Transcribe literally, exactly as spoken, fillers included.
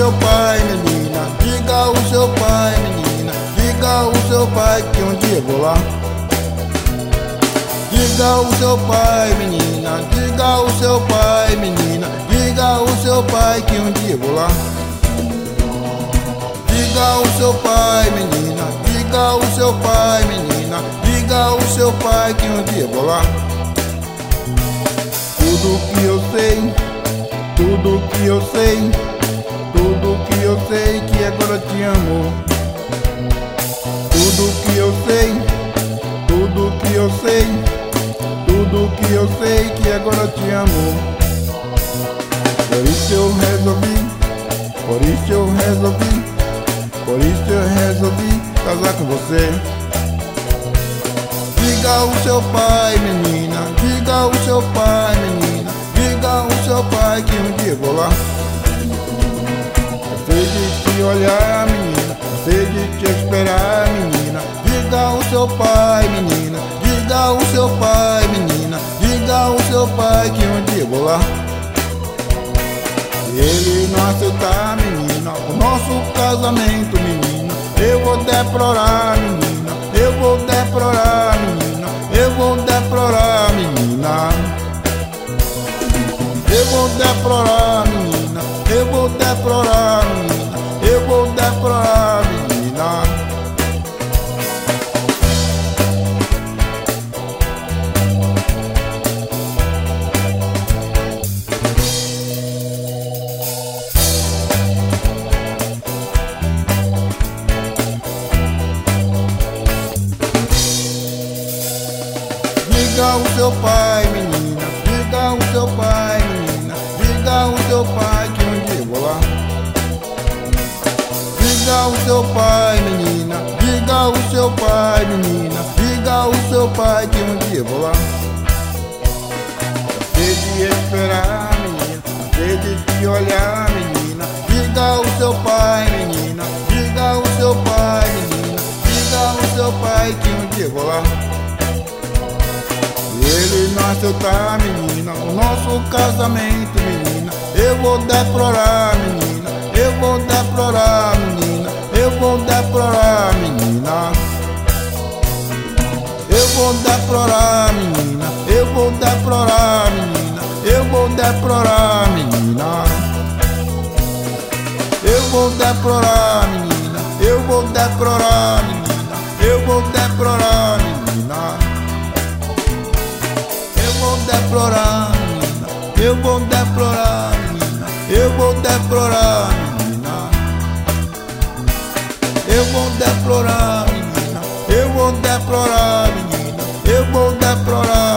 seu pai, menina, diga ao seu pai, menina, diga ao seu pai que um dia vou lá. Diga ao seu pai, menina, diga ao seu pai, menina, diga ao seu pai que um dia vou lá. Diga ao seu pai, menina, diga ao seu pai, menina, diga ao seu pai que um dia vou lá. Tudo que eu sei, tudo que eu sei, tudo que eu sei que agora te amo. Tudo que eu sei, tudo que eu sei, tudo que eu sei que agora te amo. Por isso eu resolvi, por isso eu resolvi, por isso eu resolvi casar com você. Diga ao seu pai, menina, diga ao seu pai, menina, diga ao seu pai que um dia vou lá. Cansei de te olhar, menina, cansei de te esperar, menina. Diga ao seu pai, menina, diga ao seu pai, menina, diga ao seu pai que um dia vou lá. Se ele não aceitar, menina, o nosso casamento, menina, eu vou deplorar, menina, eu vou deplorar, menina, eu vou deplorar, menina. Eu vou deplorar, menina, eu vou deplorar, menina, eu vou deplorar, menina. Diga ao seu pai, menina, diga ao seu pai, menina, diga ao seu pai que um dia vou lá. Diga ao seu pai, menina, diga ao seu pai, menina, diga ao seu pai que um dia vou lá. Cansei de esperar, menina, cansei de te olhar, menina. Diga ao seu pai, menina, diga ao seu pai, menina, diga ao seu pai que um dia vou lá. Se ele não aceitar, menina, o nosso casamento, menina, eu vou deplorar, menina, eu vou deplorar, menina, eu vou deplorar, menina. Eu vou deplorar, menina, eu vou deplorar, menina, eu vou deplorar, menina. Eu vou deplorar, menina, eu vou deplorar, menina, eu vou deplorar, menina. Eu vou deplorar, menina, eu vou deplorar, menina, eu vou deplorar, menina. Eu vou deplorar, menina, eu vou deplorar, menina, eu vou deplorar.